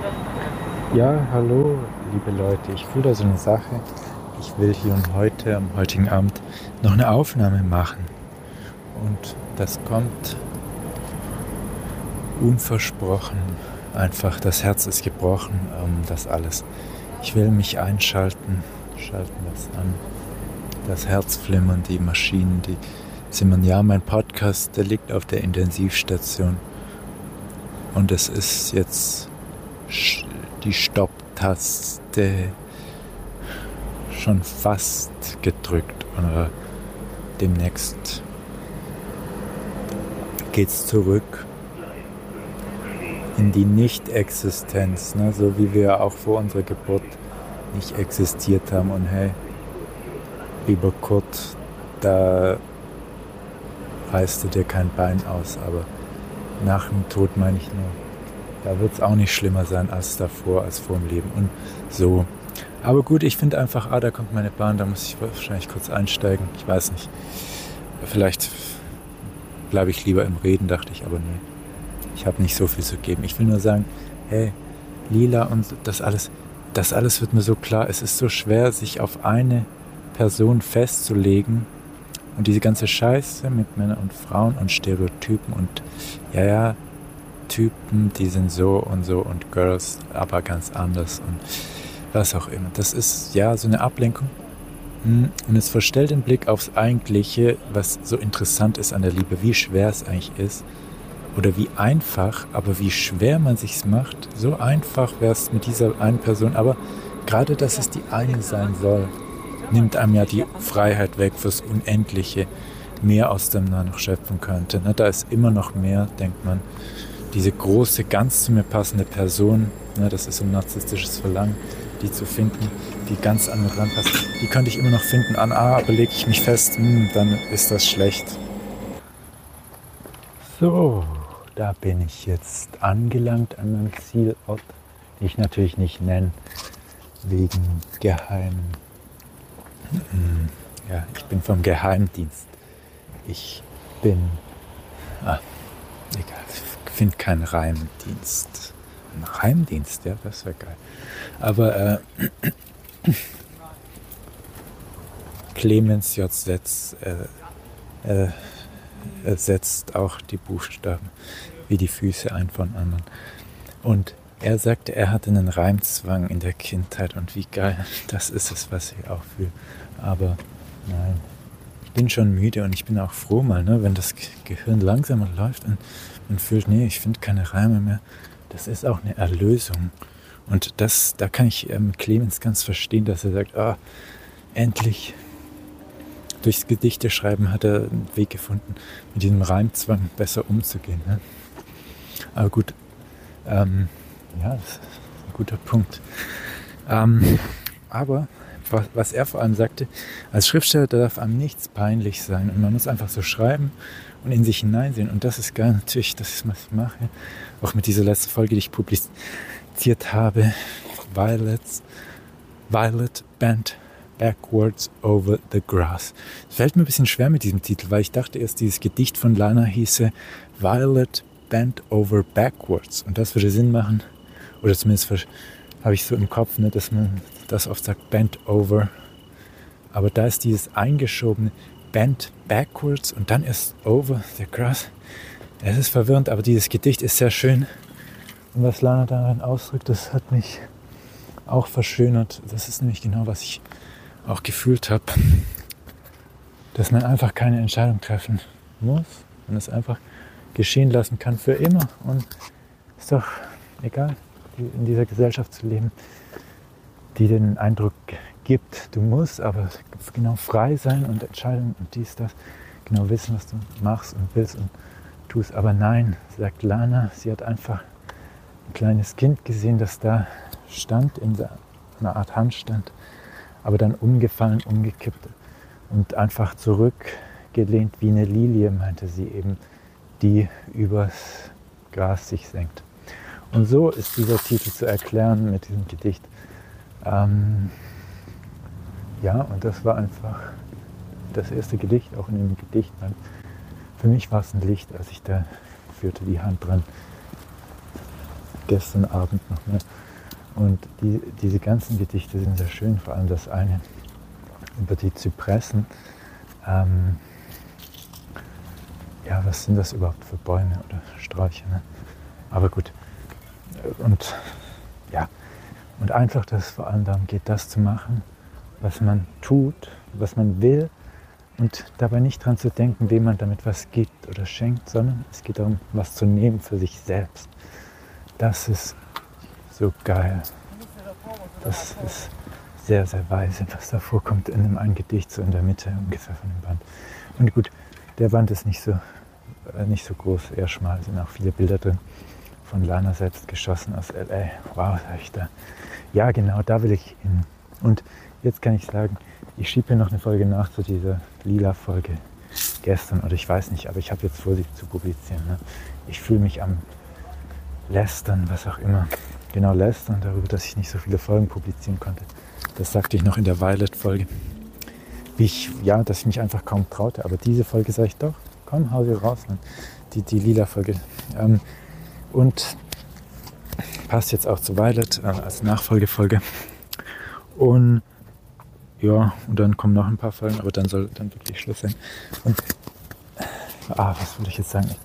Ja, hallo, liebe Leute. Ich fühle da so eine Sache. Ich will hier und heute, am heutigen Abend, noch eine Aufnahme machen. Und das kommt unversprochen. Einfach, das Herz ist gebrochen, das alles. Ich will mich schalten das an. Das Herz flimmern, die Maschinen, die zimmern. Ja, mein Podcast, der liegt auf der Intensivstation. Und es ist jetzt die Stopptaste schon fast gedrückt. Oder demnächst geht's zurück in die Nicht-Existenz, ne? So wie wir auch vor unserer Geburt nicht existiert haben. Und hey, lieber Kurt, da reißt du dir kein Bein aus, aber nach dem Tod meine ich nur, da wird es auch nicht schlimmer sein als davor, als vor dem Leben und so. Aber gut, ich finde einfach, da kommt meine Bahn, da muss ich wahrscheinlich kurz einsteigen, ich weiß nicht. Vielleicht bleibe ich lieber im Reden, dachte ich, aber nee. Ich habe nicht so viel zu geben. Ich will nur sagen, hey, Lila und das alles wird mir so klar. Es ist so schwer, sich auf eine Person festzulegen und diese ganze Scheiße mit Männern und Frauen und Stereotypen und ja, Typen, die sind so und Girls aber ganz anders und was auch immer. Das ist ja so eine Ablenkung und es verstellt den Blick aufs Eigentliche, was so interessant ist an der Liebe, wie schwer es eigentlich ist. Oder wie einfach, aber wie schwer man sich's macht. So einfach wäre es mit dieser einen Person. Aber gerade, dass es die eine sein soll, nimmt einem ja die Freiheit weg fürs Unendliche. Mehr aus dem man noch schöpfen könnte. Ne? Da ist immer noch mehr, denkt man. Diese große, ganz zu mir passende Person, ne, das ist so ein narzisstisches Verlangen, die zu finden, die ganz an mir ranpasst. Die könnte ich immer noch finden. Aber lege ich mich fest, dann ist das schlecht. So. Da bin ich jetzt angelangt an meinem Zielort, den ich natürlich nicht nenne, wegen geheimen. Ja, ich bin vom Geheimdienst. Ich bin, egal, ich finde keinen Reimdienst. Ein Reimdienst, ja, das wäre geil. Aber Clemens J. setzt auch die Buchstaben wie die Füße ein von anderen. Und er sagte, er hatte einen Reimzwang in der Kindheit und wie geil, das ist es, was ich auch fühle. Aber nein, ich bin schon müde und ich bin auch froh mal, ne, wenn das Gehirn langsamer läuft und man fühlt, nee, ich finde keine Reime mehr. Das ist auch eine Erlösung. Und da kann ich Clemens ganz verstehen, dass er sagt, endlich durchs Gedichteschreiben hat er einen Weg gefunden, mit diesem Reimzwang besser umzugehen. Ne? Aber gut, das ist ein guter Punkt. Aber was er vor allem sagte, als Schriftsteller darf einem nichts peinlich sein und man muss einfach so schreiben und in sich hineinsehen. Und das ist geil, natürlich, das ist, was ich mache. Auch mit dieser letzten Folge, die ich publiziert habe, Violet Bent Backwards Over the Grass. Es fällt mir ein bisschen schwer mit diesem Titel, weil ich dachte erst, dieses Gedicht von Lana hieße Violet Bent Over Backwards. Und das würde Sinn machen, oder zumindest habe ich so im Kopf, ne, dass man das oft sagt, Bent Over. Aber da ist dieses eingeschobene Bent Backwards und dann ist Over the Grass. Es ist verwirrend, aber dieses Gedicht ist sehr schön. Und was Lana darin ausdrückt, das hat mich auch verschönert. Das ist nämlich genau, was ich auch gefühlt habe, dass man einfach keine Entscheidung treffen muss und es einfach geschehen lassen kann für immer. Und ist doch egal, in dieser Gesellschaft zu leben, die den Eindruck gibt, du musst aber genau frei sein und Entscheidungen und dies, das, genau wissen, was du machst und willst und tust. Aber nein, sagt Lana, sie hat einfach ein kleines Kind gesehen, das da stand, in einer Art Handstand, aber dann umgefallen, umgekippt und einfach zurückgelehnt wie eine Lilie, meinte sie eben, die übers Gras sich senkt. Und so ist dieser Titel zu erklären mit diesem Gedicht. Und das war einfach das erste Gedicht, auch in dem Gedicht. Für mich war es ein Licht, als ich da führte die Hand dran. gestern Abend noch mehr. Und diese ganzen Gedichte sind sehr schön, vor allem das eine über die Zypressen. Ja, was sind das überhaupt für Bäume oder Sträucher? Ne? Aber gut. Und ja, und einfach, dass es vor allem darum geht, das zu machen, was man tut, was man will und dabei nicht dran zu denken, wem man damit was gibt oder schenkt, sondern es geht darum, was zu nehmen für sich selbst. Das ist so geil. Das ist sehr, sehr weise, was da vorkommt in einem einen Gedicht, so in der Mitte ungefähr von dem Band. Und gut, der Band ist nicht so groß, eher schmal, sind auch viele Bilder drin. Von Lana selbst geschossen aus L.A. Wow, sag ich da. Ja, genau, da will ich hin. Und jetzt kann ich sagen, ich schiebe hier noch eine Folge nach zu dieser Lila-Folge gestern oder ich weiß nicht, aber ich habe jetzt vor, sie zu publizieren. Ne? Ich fühle mich am Lästern, was auch immer. Genau, lästern darüber, dass ich nicht so viele Folgen publizieren konnte. Das sagte ich noch in der Violet-Folge. Dass ich mich einfach kaum traute. Aber diese Folge sage ich doch, komm, hau sie raus. Ne? Die Lila-Folge. Und passt jetzt auch zu Violet als Nachfolgefolge. Und ja, und dann kommen noch ein paar Folgen, aber dann soll dann wirklich Schluss sein. Und was wollte ich jetzt sagen?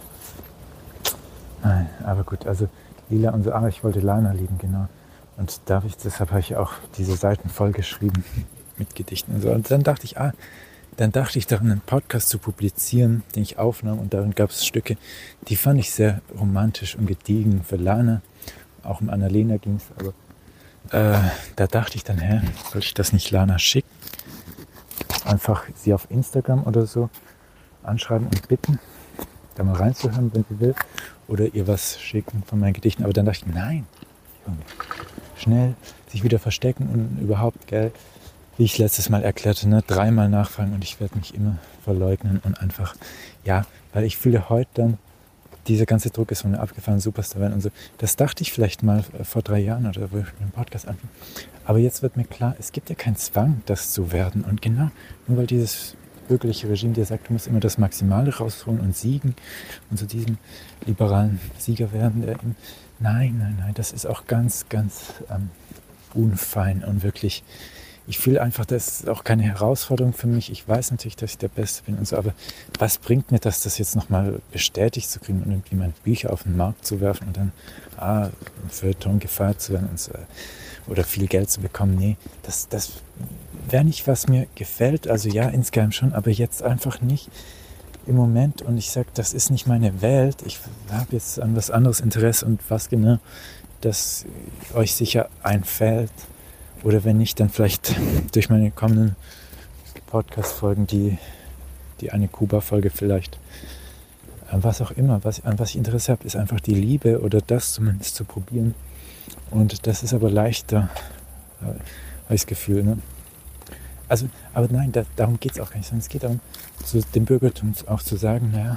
Nein, aber gut, also Lila und so, aber ich wollte Lana lieben, genau. Und deshalb habe ich auch diese Seiten voll geschrieben mit Gedichten und so. Und dann dachte ich daran, einen Podcast zu publizieren, den ich aufnahm. Und darin gab es Stücke, die fand ich sehr romantisch und gediegen für Lana. Auch um Annalena ging es, aber da dachte ich dann, soll ich das nicht Lana schicken? Einfach sie auf Instagram oder so anschreiben und bitten, da mal reinzuhören, wenn sie will. Oder ihr was schicken von meinen Gedichten. Aber dann dachte ich, nein, schnell sich wieder verstecken und überhaupt, gell, wie ich letztes Mal erklärte, 3-mal nachfragen und ich werde mich immer verleugnen und einfach, ja, weil ich fühle heute dann, dieser ganze Druck ist von mir abgefallen, Superstar werden und so. Das dachte ich vielleicht mal vor 3 Jahren oder wo ich mit dem Podcast anfing. Aber jetzt wird mir klar, es gibt ja keinen Zwang, das zu werden. Und genau, nur weil dieses bürgerliche Regime dir sagt, du musst immer das Maximale rausholen und siegen und zu diesem liberalen Sieger werden. Nein, das ist auch ganz, ganz unfein und wirklich, ich fühle einfach, das ist auch keine Herausforderung für mich. Ich weiß natürlich, dass ich der Beste bin und so, aber was bringt mir das jetzt nochmal bestätigt zu kriegen und irgendwie meine Bücher auf den Markt zu werfen und dann für Ton gefeiert zu werden und so, oder viel Geld zu bekommen? Nee, das wäre nicht, was mir gefällt. Also ja, insgeheim schon, aber jetzt einfach nicht im Moment. Und ich sage, das ist nicht meine Welt. Ich habe jetzt an was anderes Interesse und was genau, das euch sicher einfällt. Oder wenn nicht, dann vielleicht durch meine kommenden Podcast-Folgen, die eine Kuba-Folge vielleicht. Was auch immer, an was ich Interesse habe, ist einfach die Liebe oder das zumindest zu probieren. Und das ist aber leichter, habe ich das Gefühl. Ne? Also, aber nein, darum geht es auch gar nicht, sondern es geht darum, dem Bürgertum auch zu sagen, naja,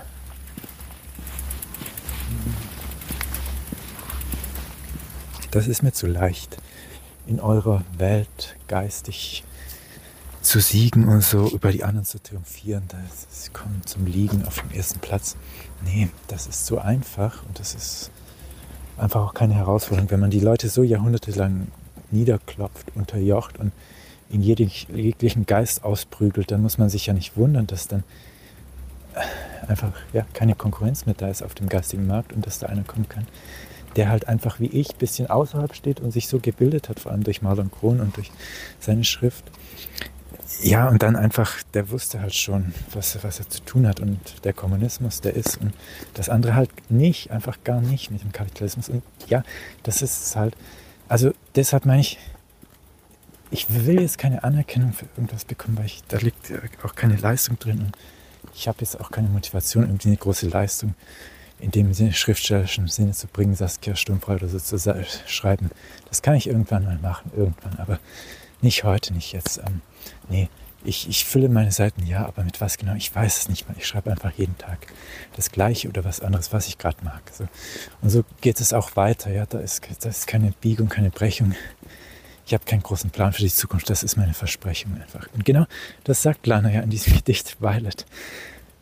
das ist mir zu leicht, in eurer Welt geistig zu siegen und so über die anderen zu triumphieren. Das kommt zum Liegen auf dem ersten Platz. Nee, das ist zu einfach und das ist einfach auch keine Herausforderung, wenn man die Leute so jahrhundertelang niederklopft, unterjocht und in jeglichen Geist ausprügelt, dann muss man sich ja nicht wundern, dass dann einfach keine Konkurrenz mehr da ist auf dem geistigen Markt und dass da einer kommen kann, der halt einfach wie ich ein bisschen außerhalb steht und sich so gebildet hat, vor allem durch Marlon Krohn und durch seine Schrift. Ja, und dann einfach, der wusste halt schon, was er zu tun hat und der Kommunismus, der ist und das andere halt nicht, einfach gar nicht mit dem Kapitalismus. Und ja, das ist es halt, also deshalb meine ich will jetzt keine Anerkennung für irgendwas bekommen, weil da liegt auch keine Leistung drin und ich habe jetzt auch keine Motivation, irgendwie eine große Leistung in dem Sinne, schriftstellerischen Sinne zu bringen, Saskia Sturmfrei oder so zu schreiben. Das kann ich irgendwann mal machen, aber nicht heute, nicht jetzt. Nee, ich fülle meine Seiten, ja, aber mit was genau, ich weiß es nicht mal. Ich schreibe einfach jeden Tag das Gleiche oder was anderes, was ich gerade mag. So. Und so geht es auch weiter. Ja, da ist keine Biegung, keine Brechung. Ich habe keinen großen Plan für die Zukunft. Das ist meine Versprechung einfach. Und genau das sagt Lana ja in diesem Gedicht Violet.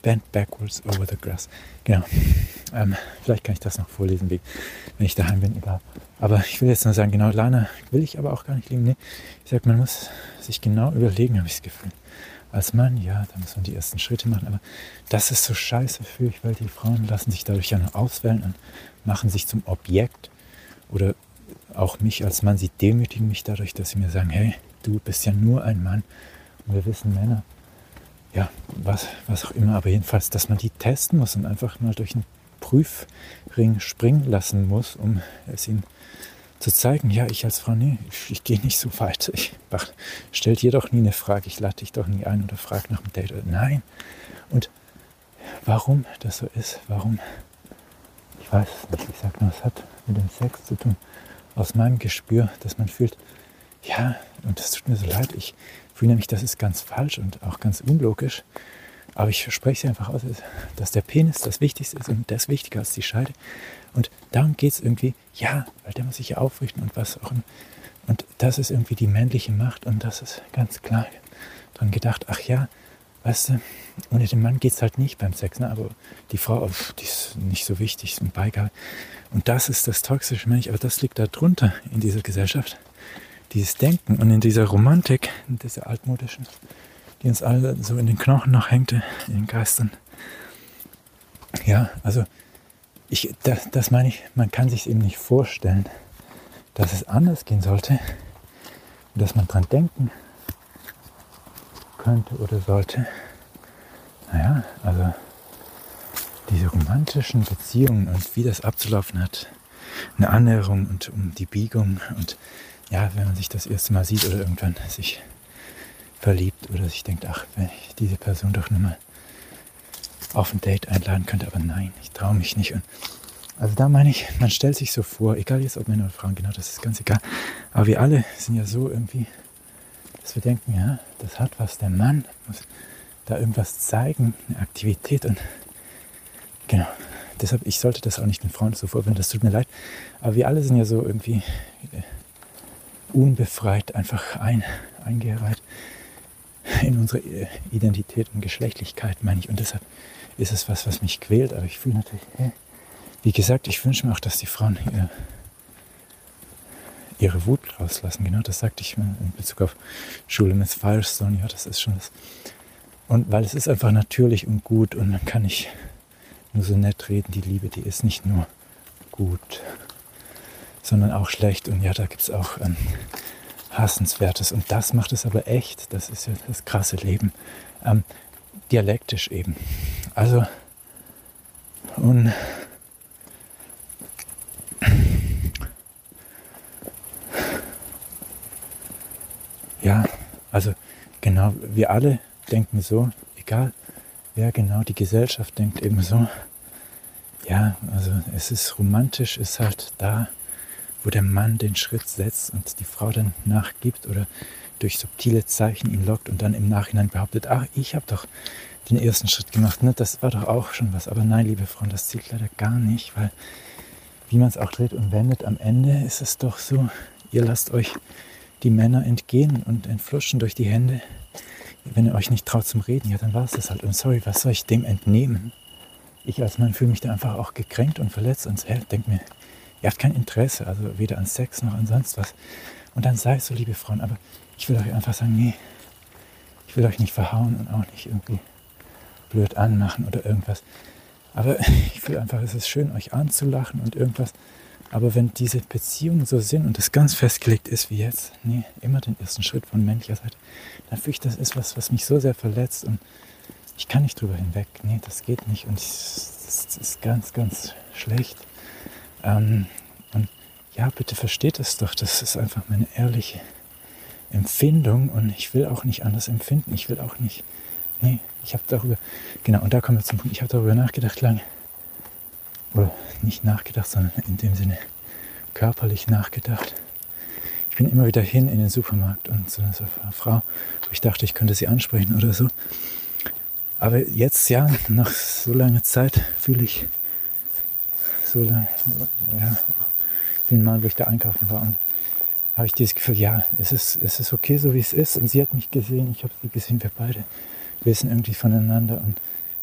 bent backwards over the grass. Genau. Vielleicht kann ich das noch vorlesen, wenn ich daheim bin, egal. Aber ich will jetzt nur sagen, genau, Lana will ich aber auch gar nicht lieben. Nee, ich sag, man muss sich genau überlegen, habe ich das Gefühl. Als Mann, ja, da muss man die ersten Schritte machen, aber das ist so scheiße für mich, weil die Frauen lassen sich dadurch ja nur auswählen und machen sich zum Objekt. Oder auch mich als Mann, sie demütigen mich dadurch, dass sie mir sagen, hey, du bist ja nur ein Mann. Und wir wissen, Männer, ja, was auch immer, aber jedenfalls, dass man die testen muss und einfach mal durch einen Prüfring springen lassen muss, um es ihnen zu zeigen, ja, ich als Frau, nee, ich gehe nicht so weit. Stell dir doch nie eine Frage, ich lade dich doch nie ein oder frag nach dem Date. Nein. Und warum das so ist, warum, ich weiß es nicht. Ich sag nur, es hat mit dem Sex zu tun. Aus meinem Gespür, dass man fühlt, ja, und das tut mir so leid, ich fühle nämlich, das ist ganz falsch und auch ganz unlogisch. Aber ich spreche es einfach aus, dass der Penis das Wichtigste ist und das wichtiger als die Scheide. Und darum geht es irgendwie, ja, weil der muss sich ja aufrichten und was auch immer. Und das ist irgendwie die männliche Macht und das ist ganz klar dran gedacht, ach ja, weißt du, ohne den Mann geht es halt nicht beim Sex, ne? Aber die Frau, die ist nicht so wichtig, ist ein Beigabe. Und das ist das toxische Mensch, aber das liegt da drunter in dieser Gesellschaft, dieses Denken und in dieser Romantik, in dieser altmodischen, die uns alle so in den Knochen noch hängt, in den Geistern. Ja, also das meine ich, man kann sich eben nicht vorstellen, dass es anders gehen sollte und dass man dran denken könnte oder sollte. Naja, also diese romantischen Beziehungen und wie das abzulaufen hat, eine Annäherung und um die Biegung und ja, wenn man sich das erste Mal sieht oder irgendwann sich verliebt oder sich denkt, ach, wenn ich diese Person doch nur mal auf ein Date einladen könnte, aber nein, ich traue mich nicht. Und also da meine ich, man stellt sich so vor, egal jetzt ob Männer oder Frauen, genau, das ist ganz egal, aber wir alle sind ja so irgendwie, dass wir denken, ja, das hat was, der Mann muss da irgendwas zeigen, eine Aktivität und genau, deshalb, ich sollte das auch nicht den Frauen so vorwenden, das tut mir leid, aber wir alle sind ja so irgendwie unbefreit, einfach eingereiht in unsere Identität und Geschlechtlichkeit, meine ich. Und deshalb ist es was mich quält. Aber ich fühle natürlich, wie gesagt, ich wünsche mir auch, dass die Frauen ihre Wut rauslassen. Genau, das sagte ich in Bezug auf Schule Miss Firestone. Ja, das ist schon das. Und weil es ist einfach natürlich und gut und man kann nicht nur so nett reden. Die Liebe, die ist nicht nur gut, sondern auch schlecht. Und ja, da gibt es auch Hassenswertes. Und das macht es aber echt. Das ist ja das krasse Leben. Dialektisch eben. Also, und ja, also genau, wir alle denken so, egal wer genau, die Gesellschaft denkt eben so. Ja, also es ist romantisch, ist halt da, wo der Mann den Schritt setzt und die Frau dann nachgibt oder durch subtile Zeichen ihn lockt und dann im Nachhinein behauptet, ach, ich habe doch den ersten Schritt gemacht, ne? Das war doch auch schon was. Aber nein, liebe Frauen, das zählt leider gar nicht, weil wie man es auch dreht und wendet, am Ende ist es doch so, ihr lasst euch die Männer entgehen und entfluschen durch die Hände. Wenn ihr euch nicht traut zum Reden, ja, dann war es das halt. Und sorry, was soll ich dem entnehmen? Ich als Mann fühle mich da einfach auch gekränkt und verletzt und denke mir, ihr habt kein Interesse, also weder an Sex noch an sonst was. Und dann sei es so, liebe Frauen, aber ich will euch einfach sagen, nee, ich will euch nicht verhauen und auch nicht irgendwie blöd anmachen oder irgendwas. Aber ich will einfach, es ist schön, euch anzulachen und irgendwas. Aber wenn diese Beziehungen so sind und das ganz festgelegt ist wie jetzt, nee, immer den ersten Schritt von männlicher Seite, dann fühle ich, das ist was mich so sehr verletzt und ich kann nicht drüber hinweg. Nee, das geht nicht und das ist ganz, ganz schlecht. Und ja, bitte versteht es doch, das ist einfach meine ehrliche Empfindung und ich will auch nicht anders empfinden. Ich will auch nicht, nee, ich habe darüber, genau, und da kommen wir zum Punkt, ich habe darüber nachgedacht lange, oder nicht nachgedacht, sondern in dem Sinne körperlich nachgedacht. Ich bin immer wieder hin in den Supermarkt und so eine Frau, wo ich dachte, ich könnte sie ansprechen oder so. Aber jetzt, ja, nach so langer Zeit fühle ich so lange, ja, vielen Mal, wo ich da einkaufen war und habe ich dieses Gefühl, ja, es ist okay, so wie es ist und sie hat mich gesehen, ich habe sie gesehen, wir beide wissen irgendwie voneinander und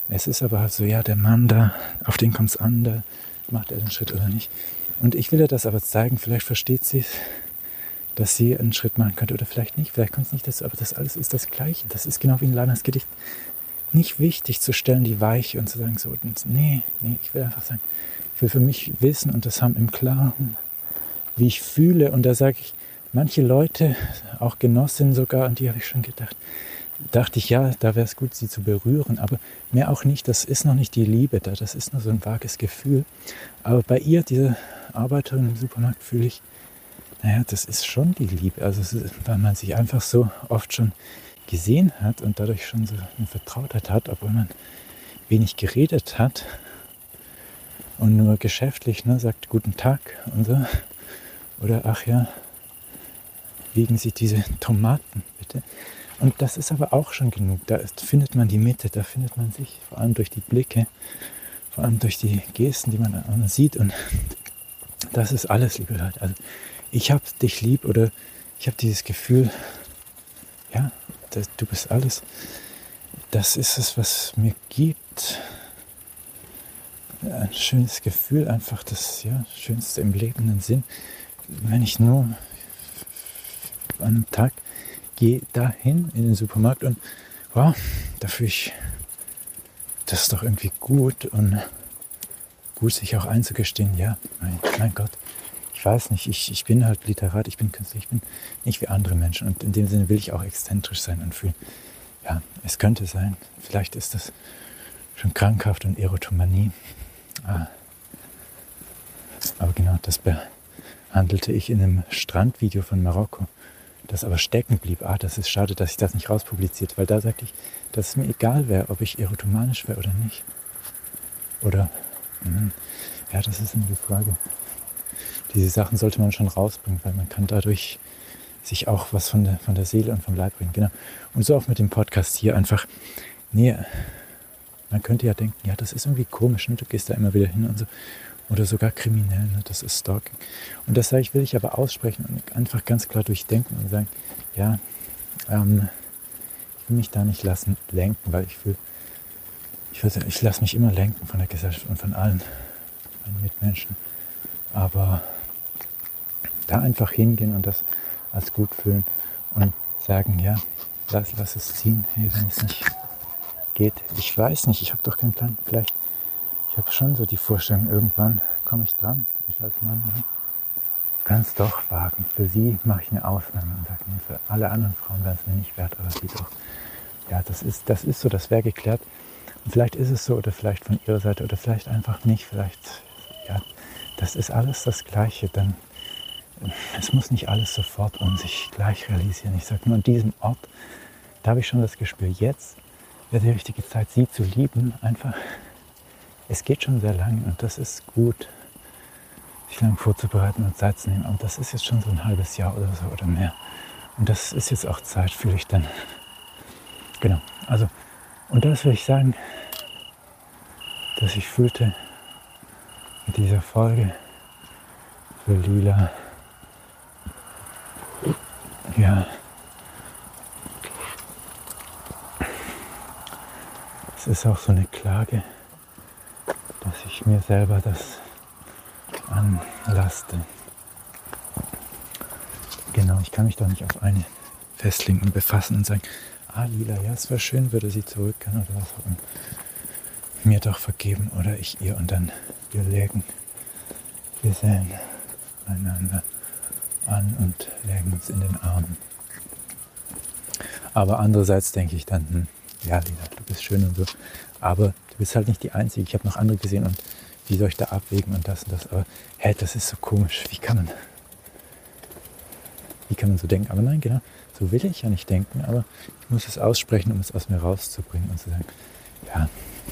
Es ist aber halt so, ja, der Mann da, auf den kommt es an, da macht er den Schritt oder nicht. Und ich will ihr das aber zeigen, vielleicht versteht sie es, dass sie einen Schritt machen könnte oder vielleicht nicht, vielleicht kommt es nicht dazu, aber das alles ist das Gleiche. Das ist genau wie in Lanas Gedicht. Nicht wichtig zu stellen, die Weiche und zu sagen, so, nee, ich will einfach sagen, ich will für mich wissen und das haben im Klaren, wie ich fühle. Und da sage ich, manche Leute, auch Genossinnen sogar, an die habe ich schon gedacht, dachte ich, ja, da wäre es gut, sie zu berühren, aber mehr auch nicht, das ist noch nicht die Liebe da, das ist nur so ein vages Gefühl. Aber bei ihr, diese Arbeiterin im Supermarkt, fühle ich, naja, das ist schon die Liebe, also weil man sich einfach so oft schon gesehen hat und dadurch schon so eine Vertrautheit hat, obwohl man wenig geredet hat und nur geschäftlich sagt guten Tag und so. Oder ach ja, wiegen Sie diese Tomaten bitte. Und das ist aber auch schon genug. Da findet man die Mitte, da findet man sich, vor allem durch die Blicke, vor allem durch die Gesten, die man sieht. Und das ist alles, liebe Leute. Also ich habe dich lieb oder ich habe dieses Gefühl, ja, du bist alles. Das ist es, was mir gibt. Ein schönes Gefühl, einfach das Schönste im lebenden Sinn. Wenn ich nur an einem Tag gehe dahin in den Supermarkt und wow, da fühle ich, das ist doch irgendwie gut und gut, sich auch einzugestehen, ja, mein Gott, ich weiß nicht, ich bin halt Literat, ich bin Künstler, ich bin nicht wie andere Menschen und in dem Sinne will ich auch exzentrisch sein und fühlen, ja, es könnte sein, vielleicht ist das schon krankhaft und Erotomanie, aber genau, das behandelte ich in einem Strandvideo von Marokko, das aber stecken blieb. Das ist schade, dass ich das nicht rauspubliziert, weil da sagte ich, dass es mir egal wäre, ob ich erotomanisch wäre oder nicht. Oder, ja, das ist immer die Frage. Diese Sachen sollte man schon rausbringen, weil man kann dadurch sich auch was von der Seele und vom Leib bringen. Genau. Und so auch mit dem Podcast hier einfach, man könnte ja denken, ja, das ist irgendwie komisch, ne? Du gehst da immer wieder hin und so. Oder sogar kriminell, ne? Das ist Stalking. Und das will ich aber aussprechen und einfach ganz klar durchdenken und sagen, ja, ich will mich da nicht lassen lenken, weil ich lasse mich immer lenken von der Gesellschaft und von allen meinen Mitmenschen. Aber da einfach hingehen und das als gut fühlen und sagen, ja, lass es ziehen, hey, wenn es nicht geht. Ich weiß nicht, ich habe doch keinen Plan. Vielleicht, ich habe schon so die Vorstellung, irgendwann komme ich dran, ich als Mann, kann es doch wagen. Für sie mache ich eine Ausnahme und sage, nee, für alle anderen Frauen wäre es mir nicht wert, aber sie doch. Ja, das ist so, das wäre geklärt. Und vielleicht ist es so oder vielleicht von ihrer Seite oder vielleicht einfach nicht, vielleicht, ja, das ist alles das Gleiche, dann es muss nicht alles sofort sich gleich realisieren. Ich sage nur, an diesem Ort, da habe ich schon das Gespür, jetzt wäre die richtige Zeit, sie zu lieben. Einfach, es geht schon sehr lange und das ist gut, sich lang vorzubereiten und Zeit zu nehmen. Und das ist jetzt schon so ein halbes Jahr oder so oder mehr. Und das ist jetzt auch Zeit, fühle ich dann. Genau, also, und das will ich sagen, dass ich fühlte mit dieser Folge für Lila, ja, es ist auch so eine Klage, dass ich mir selber das anlaste. Genau, ich kann mich da nicht auf eine festlegen und befassen und sagen, Lila, ja, es wäre schön, würde sie zurückkehren oder was auch immer. Mir doch vergeben oder ich ihr und dann wir legen, wir sehen einander an und legen uns in den Armen. Aber andererseits denke ich dann, ja Lila, du bist schön und so, aber du bist halt nicht die Einzige. Ich habe noch andere gesehen und wie soll ich da abwägen und das und das. Aber hey, das ist so komisch. Wie kann man so denken? Aber nein, genau, so will ich ja nicht denken, aber ich muss es aussprechen, um es aus mir rauszubringen und zu sagen, ja,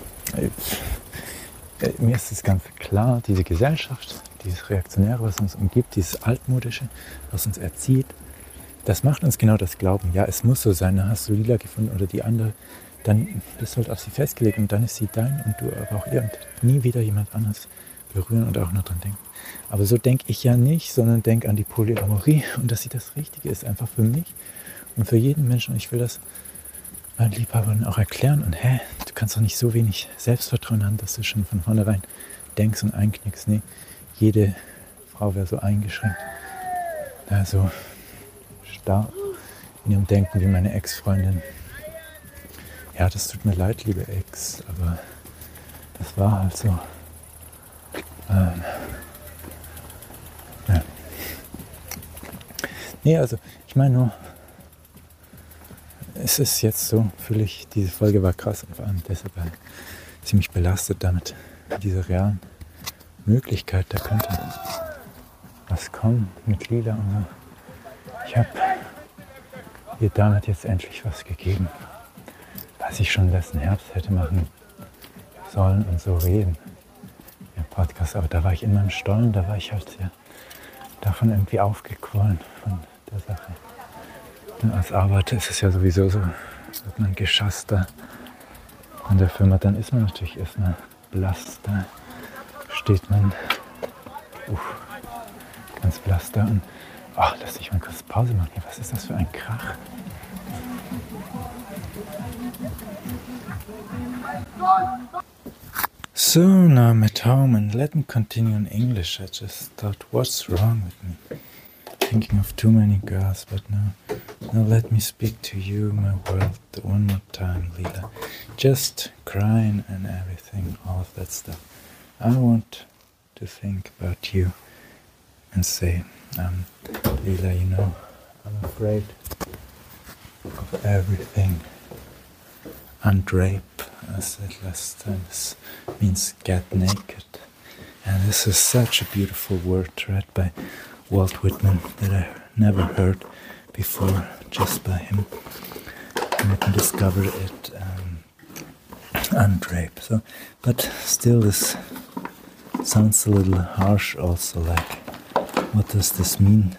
mir ist es ganz klar, diese Gesellschaft, dieses Reaktionäre, was uns umgibt, dieses Altmodische, was uns erzieht, das macht uns genau das Glauben. Ja, es muss so sein, dann hast du Lila gefunden oder die andere, dann bist du halt auf sie festgelegt und dann ist sie dein und du aber auch ihr und nie wieder jemand anderes berühren und auch nur dran denken. Aber so denke ich ja nicht, sondern denke an die Polyamorie und dass sie das Richtige ist, einfach für mich und für jeden Menschen. Und ich will das meinen Liebhabern auch erklären. Und du kannst doch nicht so wenig Selbstvertrauen haben, dass du schon von vornherein denkst und einknickst. Nee, jede Frau wäre so eingeschränkt, so starr in ihrem Denken wie meine Ex-Freundin. Ja, das tut mir leid, liebe Ex, aber das war halt so. Ja. Nee, also ich meine nur, es ist jetzt so, fühle ich, diese Folge war krass und vor allem deshalb ziemlich belastet damit, dieser realen Möglichkeit, da könnte was kommen mit Lila und so. Ich habe ihr damit jetzt endlich was gegeben, was ich schon letzten Herbst hätte machen sollen und so reden im Podcast. Aber da war ich in meinem Stollen, da war ich halt sehr davon irgendwie aufgequollen von der Sache. Und als Arbeiter ist es ja sowieso so, wird man geschasster an der Firma, dann ist man natürlich erstmal blass, da steht man ganz blass da und lass mich mal kurz Pause machen. Hier, was ist das für ein Krach? So now I'm at home and let me continue in English. I just thought, what's wrong with me? Thinking of too many girls, but now let me speak to you, my world, one more time, Lila. Just crying and everything, all of that stuff. I want to think about you and say, Lila, you know, I'm afraid of everything. Undrape, I said last time, this means get naked. And this is such a beautiful word read by Walt Whitman that I never heard before, just by him. And I can discover it, undrape. So, but still this sounds a little harsh also, like, what does this mean?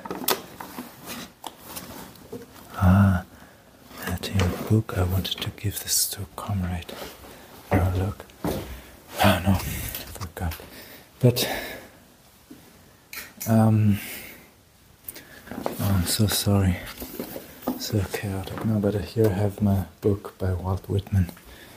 At your book, I wanted to give this to a comrade. Oh, look. Oh, no, I forgot. But, I'm so sorry. So chaotic. No, but here I have my book by Walt Whitman.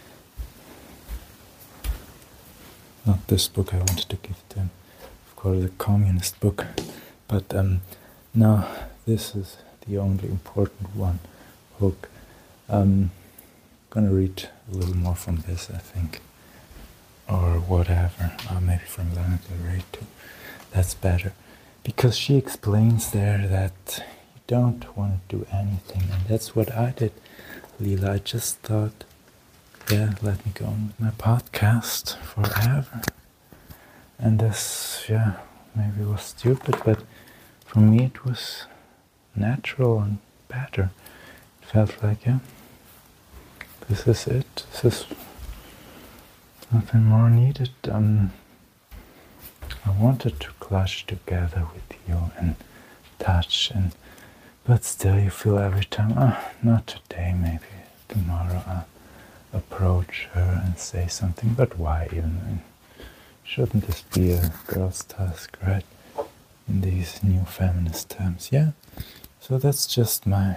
Not this book I wanted to give to him. Of course, the communist book. But now this is the only important book. I'm gonna read a little more from this, I think. Or whatever. Or maybe from Lana Del Rey too. That's better. Because she explains there that you don't want to do anything. And that's what I did, Lila. I just thought, yeah, let me go on with my podcast forever. And this, yeah, maybe was stupid, but for me it was natural and better. It felt like, yeah, this is it. This is nothing more needed. I wanted to clutch together with you and touch, but still you feel every time, not today, maybe tomorrow I'll approach her and say something, but why even? Shouldn't this be a girl's task, right? In these new feminist terms, yeah. So that's just my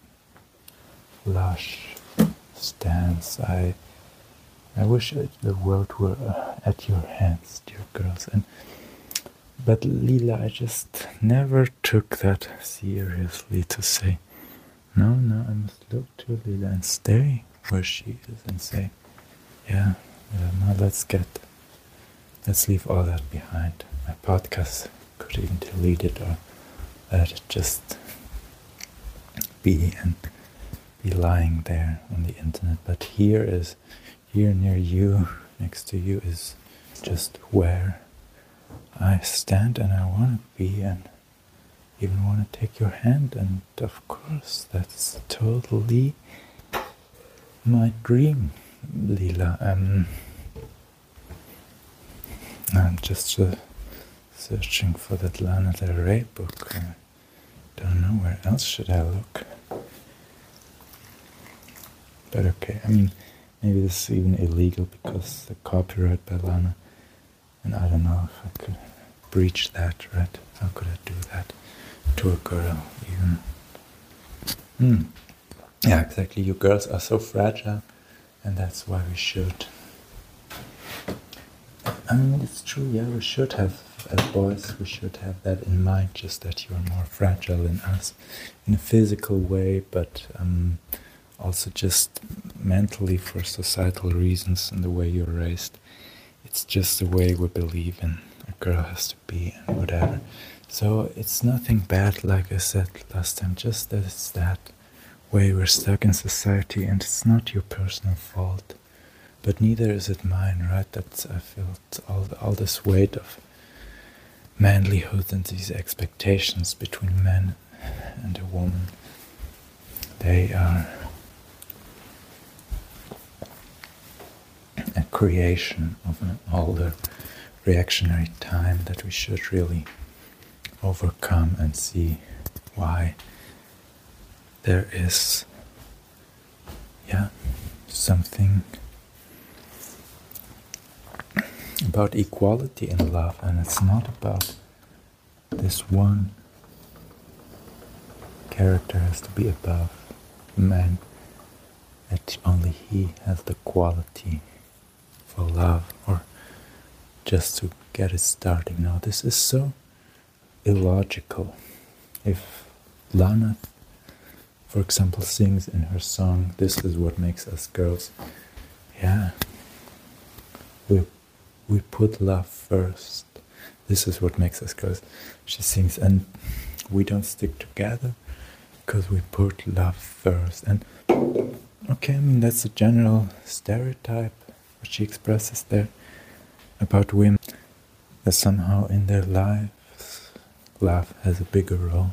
lush stance. I wish the world were at your hands, dear girls. But Lila, I just never took that seriously to say, no, I must look to Lila and stay where she is and say, yeah, now let's leave all that behind. My podcast could even delete it or let it just be and be lying there on the internet. But here near you, next to you, is just where I stand and I want to be and even want to take your hand. And of course, that's totally my dream, Lila. I'm just searching for that Lana Del Rey book. I don't know, where else should I look? But okay, I mean, maybe this is even illegal because the copyright by Lana, and I don't know if I could breach that, right? How could I do that to a girl even? Yeah, exactly. You girls are so fragile, and that's why we should. I mean, it's true, yeah, we should have, as boys, we should have that in mind, just that you're more fragile than us in a physical way, but also just mentally for societal reasons and the way you're raised. It's just the way we believe in a girl has to be and whatever. So it's nothing bad, like I said last time, just that it's that way we're stuck in society, and it's not your personal fault. But neither is it mine, right? That's, I felt all this weight of manlyhood and these expectations between man and a woman. They are a creation of an older reactionary time that we should really overcome and see why there is, something about equality in love, and it's not about this one character has to be above man, that only he has the quality for love or just to get it starting. Now this is so illogical. If Lana, for example, sings in her song, "This is what makes us girls," we put love first. This is what makes us girls. She sings, and we don't stick together because we put love first. And okay, I mean, that's a general stereotype what she expresses there about women, that somehow in their lives love has a bigger role.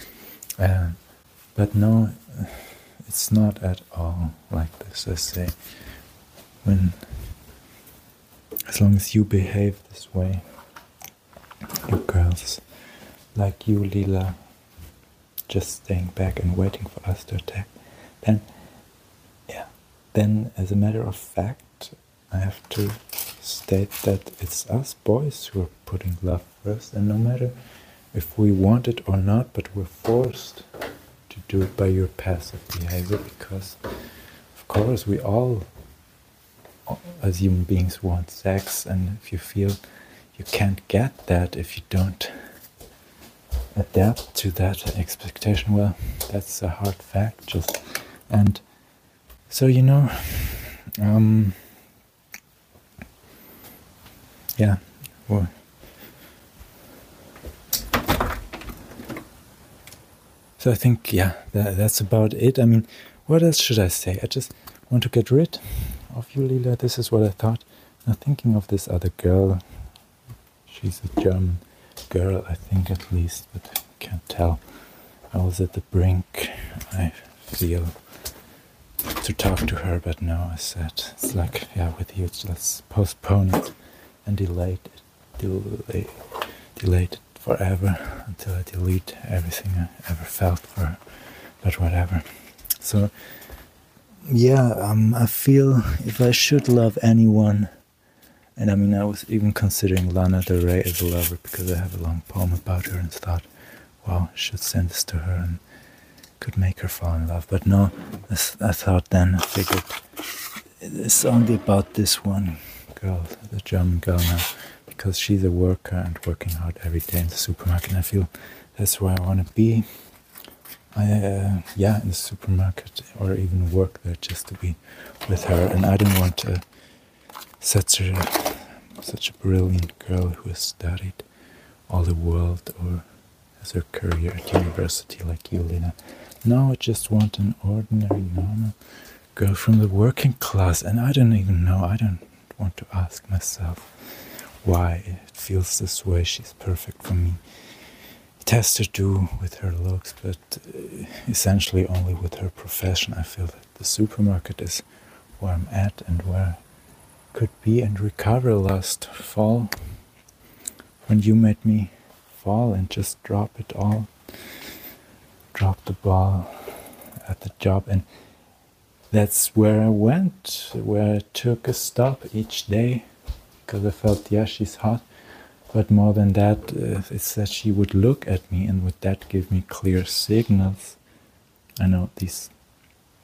But no, it's not at all like this. I say, as long as you behave this way, you girls, like you, Lila, just staying back and waiting for us to attack, then as a matter of fact, I have to state that it's us boys who are putting love first, and no matter if we want it or not, but we're forced to do it by your passive behavior, because of course we all as human beings want sex, and if you feel you can't get that if you don't adapt to that expectation, well, that's a hard fact. And so so I think that's about it. I mean, what else should I say? I just want to get rid of you, Lila. This is what I thought. Now thinking of this other girl, she's a German girl, I think, at least, but I can't tell. I was at the brink, I feel, to talk to her, but no, I said, it's like, with you, let's postpone it and delay it forever until I delete everything I ever felt for her, but whatever. So, I feel if I should love anyone, and I mean, I was even considering Lana Del Rey as a lover because I have a long poem about her and thought, wow, I should send this to her and could make her fall in love. But no, I figured it's only about this one girl, the German girl now, because she's a worker and working hard every day in the supermarket, and I feel that's where I want to be. In the supermarket, or even work there just to be with her. And I don't want such a brilliant girl who has studied all the world or has her career at university like you, Lina. No, I just want an ordinary, normal girl from the working class. And I don't want to ask myself why it feels this way. She's perfect for me. It has to do with her looks, but essentially only with her profession. I feel that the supermarket is where I'm at and where I could be and recover last fall, when you made me fall and just drop it all, drop the ball at the job. And that's where I went, where I took a stop each day, because I felt, she's hot. But more than that, it's that she would look at me and would that give me clear signals. I know these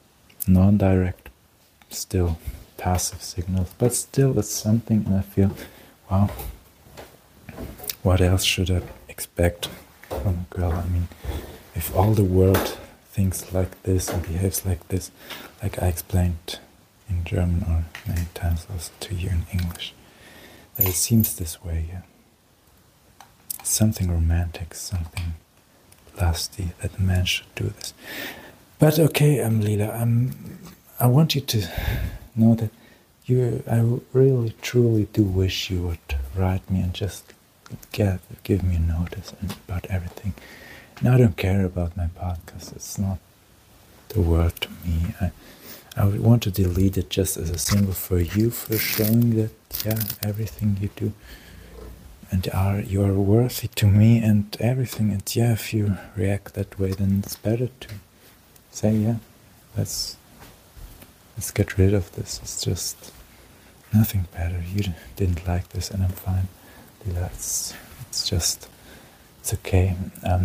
non-direct, still passive signals, but still it's something, and I feel, wow, what else should I expect from a girl? I mean, if all the world thinks like this and behaves like this, like I explained in German or many times also to you in English, that it seems this way, yeah. Something romantic, something lusty, that a man should do this. But okay, Lila, I want you to know that I really, truly do wish you would write me and just give me a notice about everything. And I don't care about my podcast. It's not the word to me. I would want to delete it just as a symbol for you, for showing that, yeah, everything you do and you are worthy to me and everything. And yeah, if you react that way, then it's better to say, yeah, let's get rid of this. It's just nothing better. You didn't like this, and I'm fine. It's okay.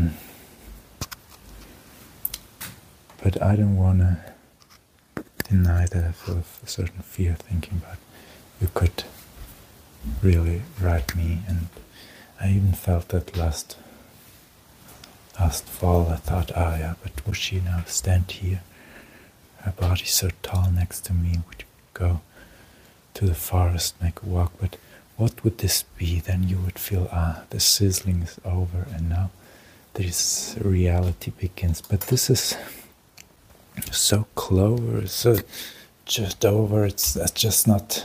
But I don't want to deny that I feel a certain fear thinking about you could really write me, and I even felt that last fall. I thought, yeah, but would she now stand here? Her body so tall next to me, would go to the forest, make a walk, but what would this be? Then you would feel, the sizzling is over and now this reality begins. But this is so clover, so just over, it's just not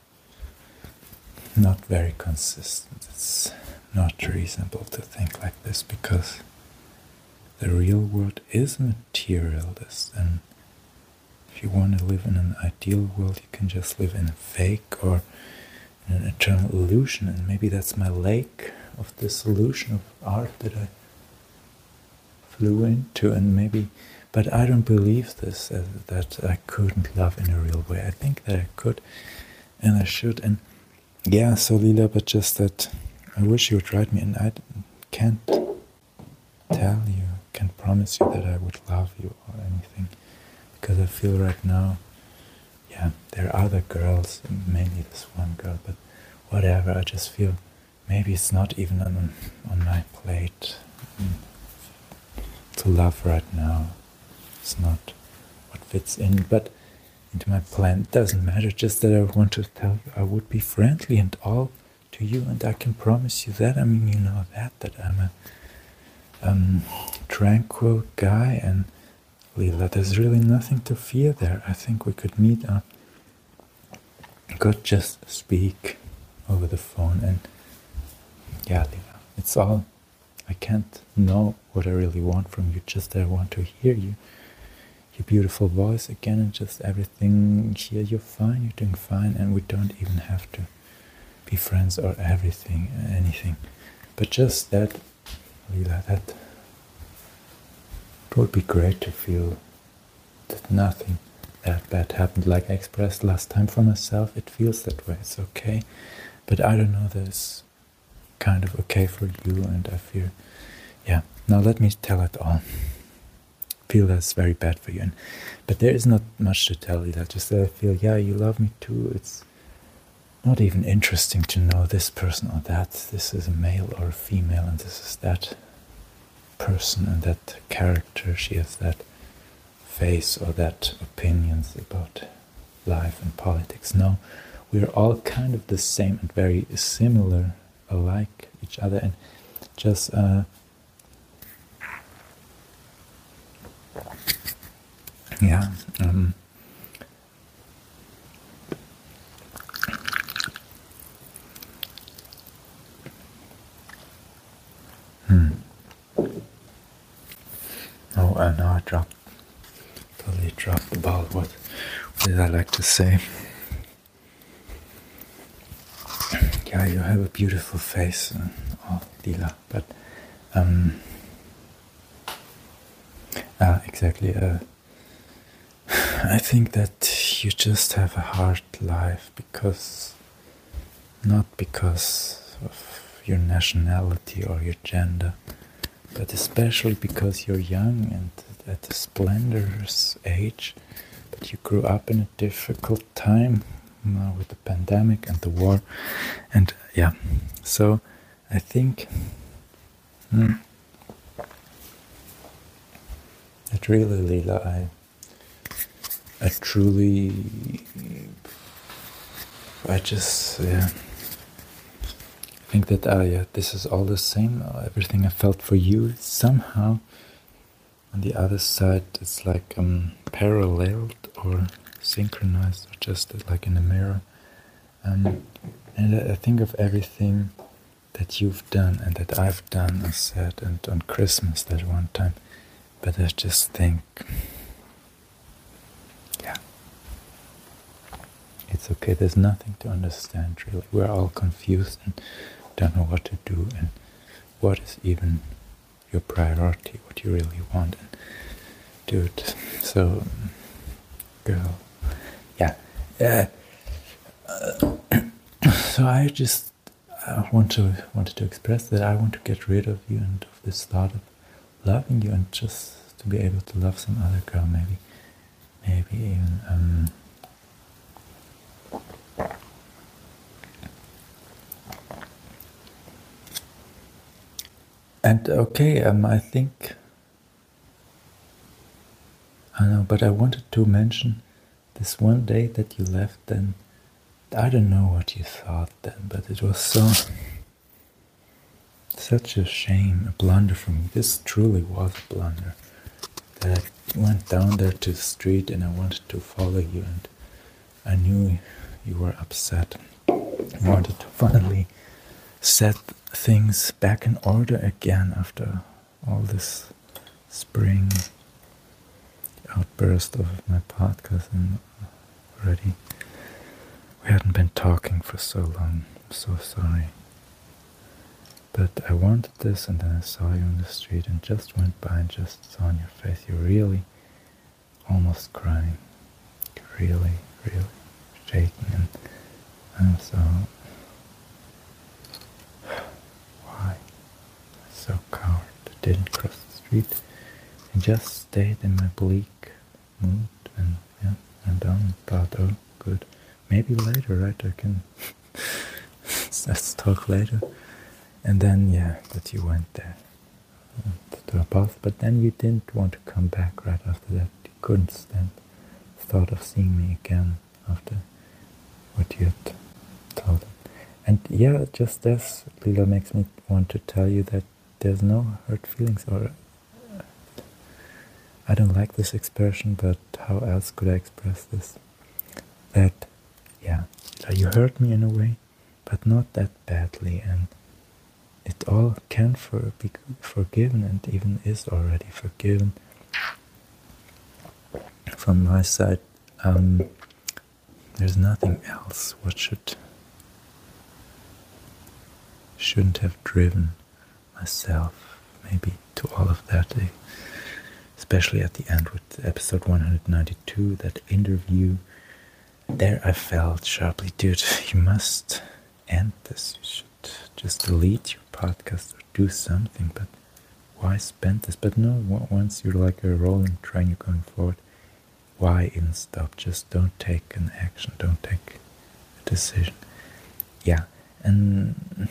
very consistent. It's not reasonable to think like this, because the real world is materialist, and if you want to live in an ideal world, you can just live in a fake or in an eternal illusion, and maybe that's my lake of this illusion of art that I flew into, and maybe, but I don't believe this, that I couldn't love in a real way. I think that I could, and I should, and yeah, so Lila, but just that I wish you would write me, and I can't promise you that I would love you or anything, because I feel right now, yeah, there are other girls, mainly this one girl, but whatever, I just feel maybe it's not even on my plate to love right now. It's not what fits in, but into my plan. It doesn't matter, just that I want to tell you I would be friendly and all to you, and I can promise you that. I mean, you know that I'm a tranquil guy, and Lila, there's really nothing to fear there. I think we could meet up, could just speak over the phone, and yeah, Lila, it's all. I can't know what I really want from you, just that I want to hear you, your beautiful voice again, and just everything here. You're fine, you're doing fine, and we don't even have to be friends or anything, but just that, Lila, that it would be great to feel that nothing that bad happened, like I expressed last time for myself. It feels that way, it's okay, but I don't know that it's kind of okay for you, and I fear, yeah, now let me tell it all. Feel that's very bad for you, but there is not much to tell you. That just that I feel, yeah, you love me too. It's not even interesting to know this person or that. This is a male or a female, and this is that person and that character. She has that face or that opinions about life and politics. No, we're all kind of the same and very similar, alike each other, and just yeah, Oh, now I totally dropped the ball. What did I like to say? Yeah, you have a beautiful face, Lila, but exactly. I think that you just have a hard life not because of your nationality or your gender, but especially because you're young and at a splendorous age, but you grew up in a difficult time with the pandemic and the war, and yeah, so I think that really, Lila, I truly, I just, yeah, I think that, yeah, this is all the same. Everything I felt for you, somehow, on the other side, it's like paralleled or synchronized, or just like in a mirror. And I think of everything that you've done and that I've done, I said, and on Christmas that one time. But I just think, yeah, it's okay. There's nothing to understand, really. We're all confused and don't know what to do and what is even your priority, what you really want. And dude, so, girl, yeah. So I just wanted to express that I want to get rid of you and of this thought of loving you, and just to be able to love some other girl, maybe even and okay, I think I know, but I wanted to mention this one day that you left. Then I don't know what you thought then, but it was such a shame, a blunder for me. This truly was a blunder. That I went down there to the street and I wanted to follow you, and I knew you were upset. I wanted to finally set things back in order again after all this spring outburst of my podcast, and already we hadn't been talking for so long. I'm so sorry. But I wanted this, and then I saw you on the street and just went by and just saw on your face you're really almost crying. You're really, really shaking, and I'm so... Why? I'm so coward. I didn't cross the street and just stayed in my bleak mood, and yeah, went down and thought, oh, good. Maybe later, right? I can... Let's talk later. And then, yeah, that you went there to a bath, but then you didn't want to come back right after that. You couldn't stand the thought of seeing me again after what you had told them. And yeah, just this, Lila, makes me want to tell you that there's no hurt feelings, or I don't like this expression, but how else could I express this? That, yeah, you hurt me in a way, but not that badly, and it all can be forgiven, and even is already forgiven. From my side, there's nothing else what shouldn't have driven myself maybe to all of that, especially at the end with episode 192, that interview. There I felt sharply, dude, you must end this. You should just delete your podcast or do something, but why spend this? But no, once you're like a rolling train, you're going forward, why even stop? Just don't take an action, don't take a decision. Yeah, and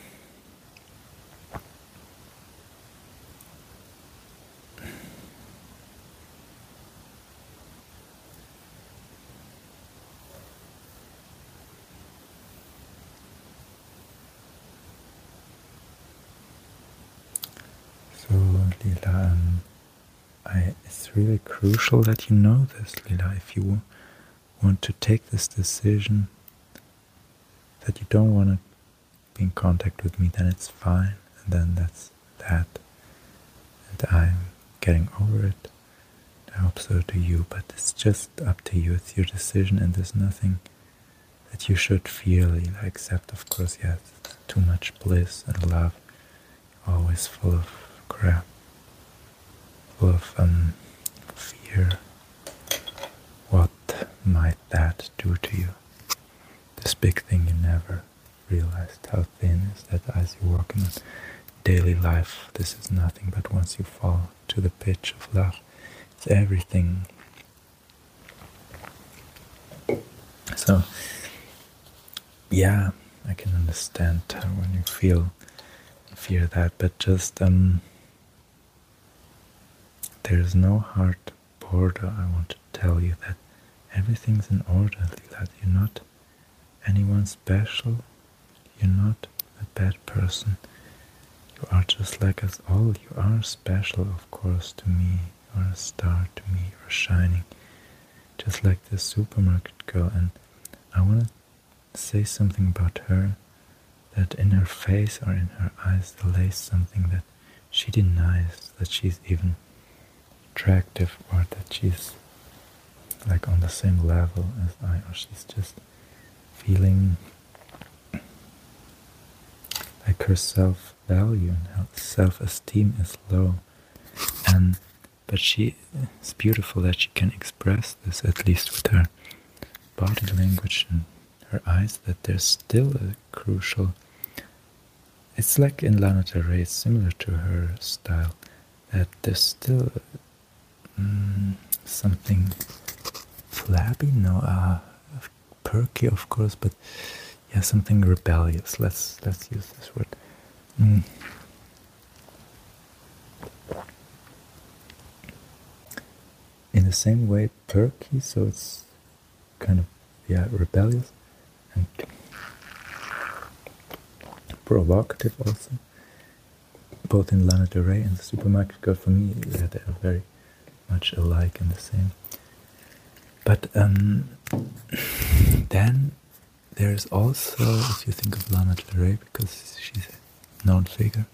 so, Lila, it's really crucial that you know this, Lila. If you want to take this decision that you don't want to be in contact with me, then it's fine, and then that's that. And I'm getting over it. I hope so to you, but it's just up to you. It's your decision, and there's nothing that you should feel, Lila, except, of course, yes, too much bliss and love, always full of crap, full of fear. What might that do to you? This big thing you never realized how thin is, that as you walk in daily life, this is nothing, but once you fall to the pitch of love, it's everything So yeah, I can understand when you fear that, but just there's no hard border. I want to tell you that everything's in order, that you're not anyone special, you're not a bad person. You are just like us all. You are special, of course, to me. You are a star to me. You are shining, just like the supermarket girl. And I want to say something about her, that in her face or in her eyes there lays something that she denies, that she's even attractive, or that she's like on the same level as I, or she's just feeling like her self-value and her self-esteem is low. And but it's beautiful that she can express this, at least with her body language and her eyes, that there's still a crucial, it's like in Lana Del Rey, it's similar to her style, that there's still something flabby, no, perky, of course, but yeah, something rebellious. Let's use this word. In the same way, perky, so it's kind of rebellious and provocative also. Both in Lana Del Rey and the Supermarket Girl, for me, they are very much alike and the same. But then there's also, if you think of Lana Del Rey, because she's a known figure,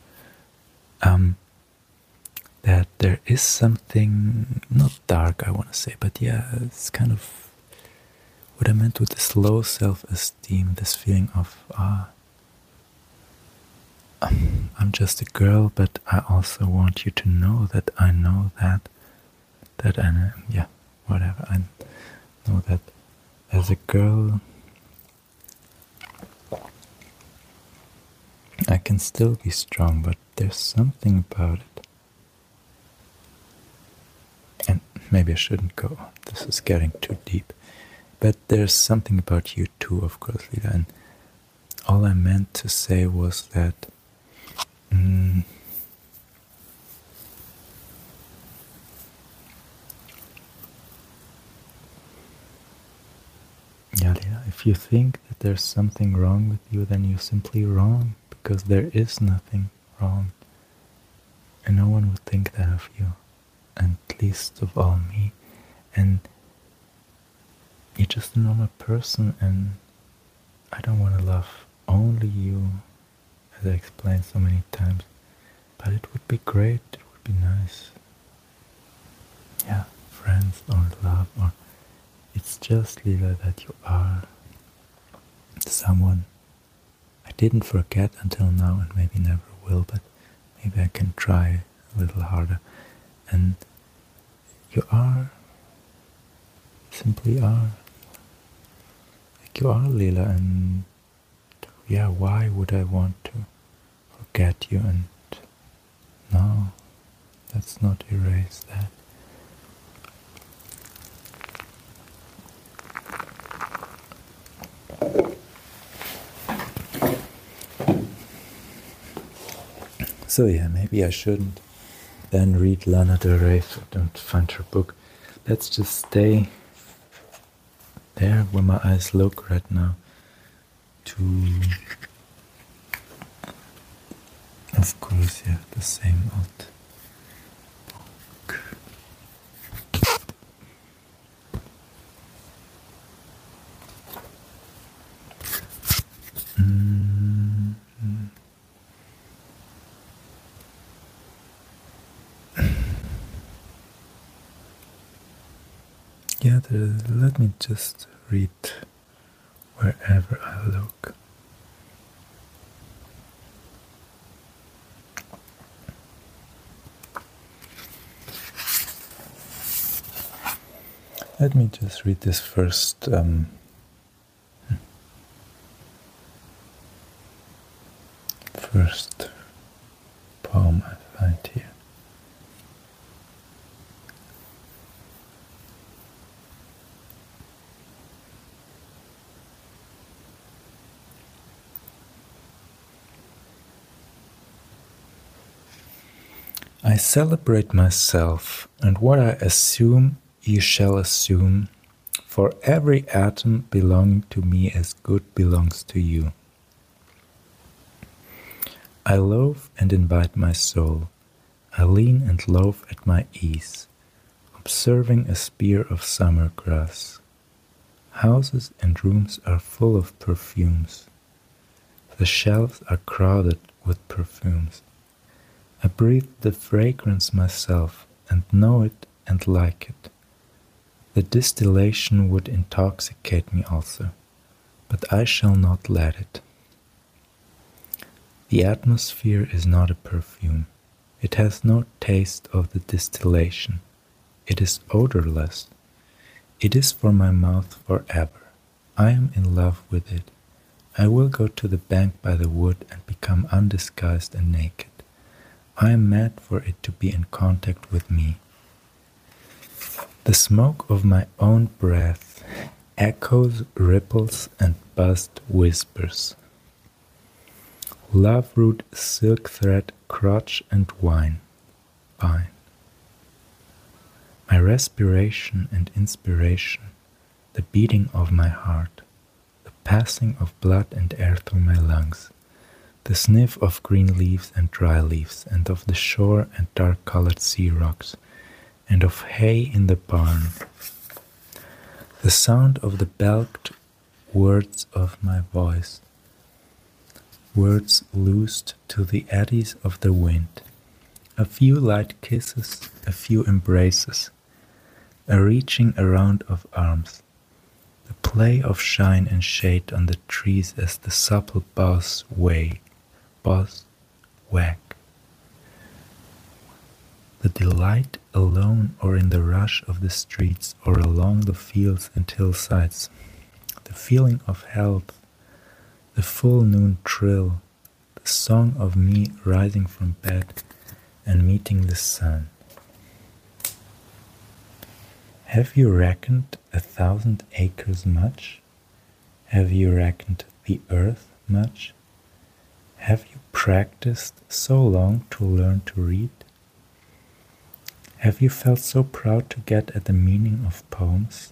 that there is something, not dark I want to say, but yeah, it's kind of what I meant with this low self-esteem, this feeling of, I'm just a girl, but I also want you to know that I know that I, whatever, I know that as a girl I can still be strong, but there's something about it. And maybe I shouldn't go on, this is getting too deep. But there's something about you too, of course, Lila, and all I meant to say was that yeah, Lila, if you think that there's something wrong with you, then you're simply wrong, because there is nothing wrong. And no one would think that of you, and least of all me. And you're just a normal person, and I don't want to love only you, as I explained so many times, but it would be great, it would be nice. Yeah, friends or love, or it's just, Lila, that you are someone I didn't forget until now, and maybe never will, but maybe I can try a little harder. And you are, simply are, like you are, Lila, and yeah, why would I want to forget you? And no, let's not erase that. So yeah, maybe I shouldn't then read Lana Del Rey if I don't find her book. Let's just stay there where my eyes look right now to, of course, yeah, the same old book. Yeah, let me just read wherever I look. Let me just read this first first poem I find here. I celebrate myself, and what I assume you shall assume, for every atom belonging to me as good belongs to you. I loaf and invite my soul, I lean and loaf at my ease, observing a spear of summer grass. Houses and rooms are full of perfumes. The shelves are crowded with perfumes. I breathe the fragrance myself and know it and like it. The distillation would intoxicate me also, but I shall not let it. The atmosphere is not a perfume. It has no taste of the distillation. It is odorless. It is for my mouth forever. I am in love with it. I will go to the bank by the wood and become undisguised and naked. I am mad for it to be in contact with me. The smoke of my own breath echoes, ripples, and buzzed whispers. Love root, silk thread, crotch, and wine. Fine. My respiration and inspiration, the beating of my heart, the passing of blood and air through my lungs, the sniff of green leaves and dry leaves, and of the shore and dark-colored sea rocks, and of hay in the barn, the sound of the belched words of my voice, words loosed to the eddies of the wind, a few light kisses, a few embraces, a reaching around of arms, the play of shine and shade on the trees as the supple boughs wag. The delight alone or in the rush of the streets or along the fields and hillsides, the feeling of health, the full noon trill, the song of me rising from bed and meeting the sun. Have you reckoned 1,000 acres much? Have you reckoned the earth much? Have you practiced so long to learn to read? Have you felt so proud to get at the meaning of poems?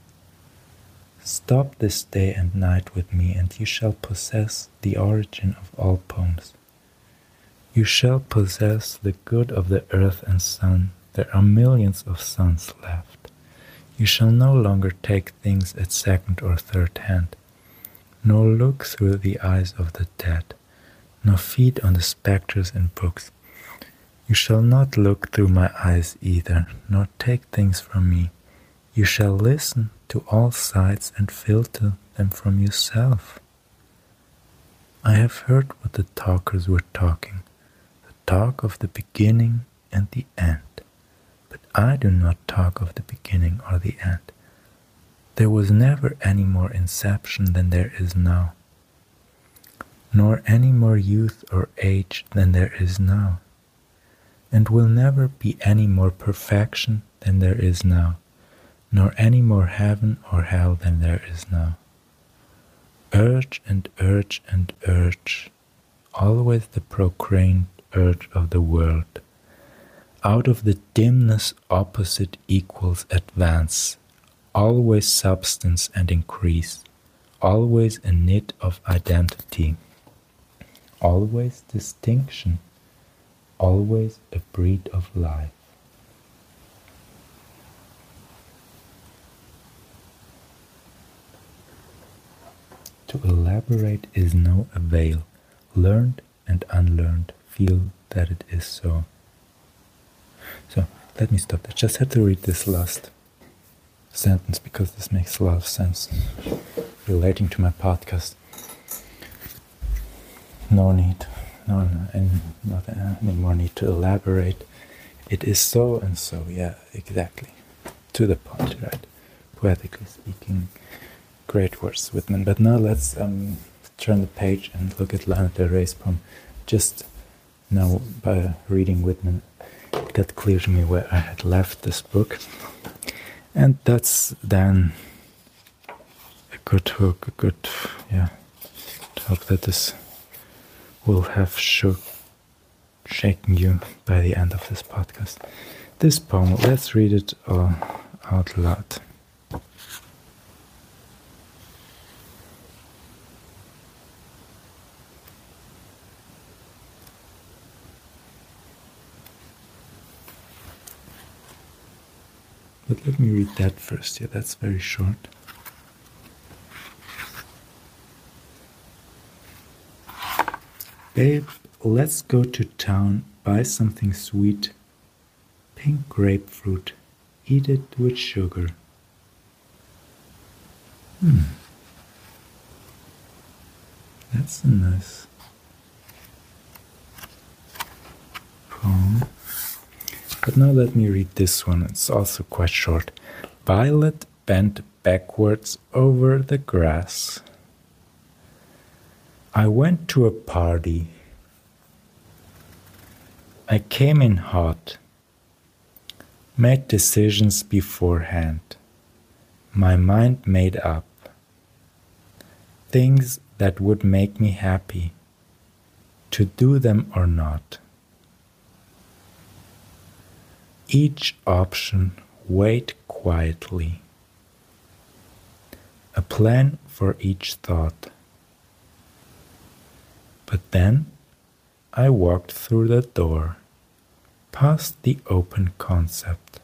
Stop this day and night with me, and you shall possess the origin of all poems. You shall possess the good of the earth and sun. There are millions of suns left. You shall no longer take things at second or third hand, nor look through the eyes of the dead, nor feed on the spectres in books. You shall not look through my eyes either, nor take things from me. You shall listen to all sides and filter them from yourself. I have heard what the talkers were talking, the talk of the beginning and the end. But I do not talk of the beginning or the end. There was never any more inception than there is now, nor any more youth or age than there is now, and will never be any more perfection than there is now, nor any more heaven or hell than there is now. Urge and urge and urge, always the proclaimed urge of the world. Out of the dimness opposite equals advance, always substance and increase, always a knit of identity, always distinction, always a breed of life. To elaborate is no avail. Learned and unlearned feel that it is so. So, let me stop there. Just had to read this last sentence because this makes a lot of sense relating to my podcast. No need, not any more need to elaborate. It is so and so, yeah, exactly. To the point, right? Poetically speaking, great words, Whitman. But now let's turn the page and look at Lana Del Rey's poem. Just now, by reading Whitman, it got clear to me where I had left this book. And that's then a good hook, to hope that this will have shook shaking you by the end of this podcast. This poem, let's read it out loud. But let me read that first. Yeah, that's very short. Babe, let's go to town, buy something sweet. Pink grapefruit, eat it with sugar. That's a nice poem. But now let me read this one. It's also quite short. Violet bent backwards over the grass. I went to a party. I came in hot. Made decisions beforehand. My mind made up. Things that would make me happy. To do them or not. Each option weighed quietly. A plan for each thought. But then I walked through the door, past the open concept,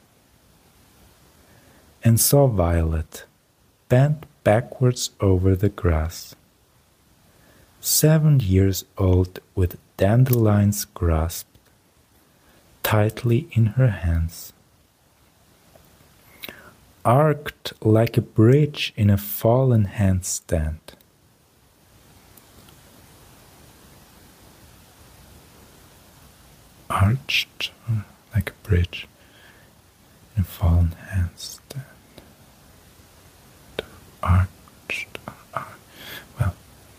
and saw Violet bent backwards over the grass. 7 years old with dandelions grasped tightly in her hands, arched like a bridge in a fallen handstand. Arched like a bridge in a fallen handstand. Arched. Well,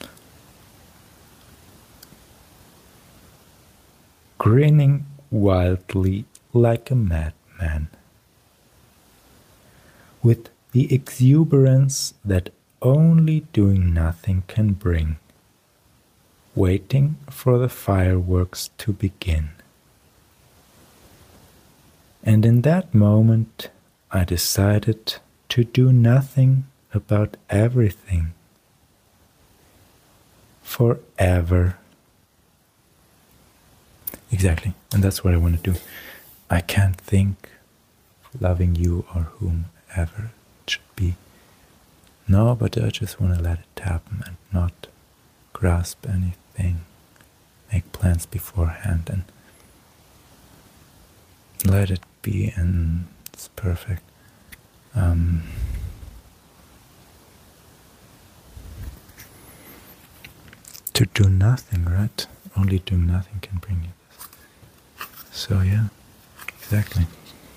grinning wildly like a madman, with the exuberance that only doing nothing can bring, waiting for the fireworks to begin. And in that moment I decided to do nothing about everything. Forever. Exactly, and that's what I want to do. I can't think of loving you or whomever it should be. No, but I just want to let it happen and not grasp anything, make plans beforehand and let it be, and it's perfect. To do nothing, right? Only doing nothing can bring you this. So yeah, exactly.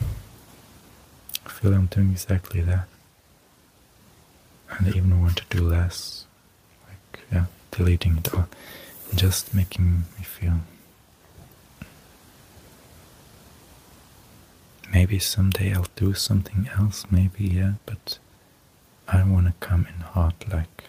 I feel I'm doing exactly that. And I even want to do less. Like, yeah, deleting it all. And just making me feel. Maybe someday I'll do something else, maybe, yeah, but I don't want to come in hot like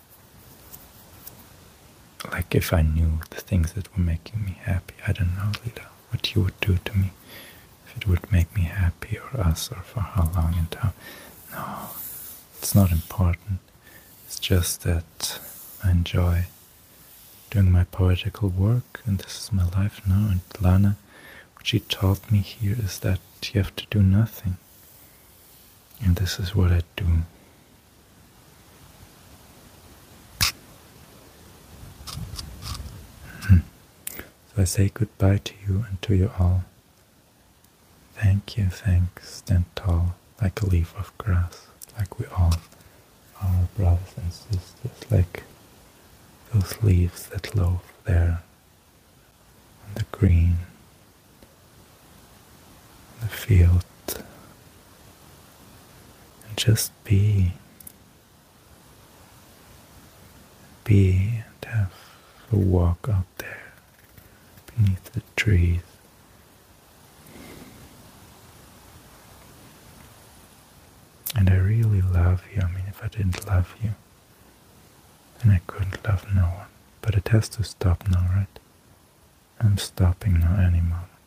if I knew the things that were making me happy. I don't know, Lila, what you would do to me, if it would make me happy, or us, or for how long and how. No, it's not important. It's just that I enjoy doing my poetical work, and this is my life now. And Lana, what she taught me here is that you have to do nothing. And this is what I do. So I say goodbye to you and to you all. Thank you, thanks, stand tall like a leaf of grass, like we all are brothers and sisters, like those leaves that loaf there on the green, on the field, and just be and have a walk out there beneath the trees. And I really love you. I mean, if I didn't love you, then I couldn't love no one. But it has to stop now, right? I'm stopping now any moment.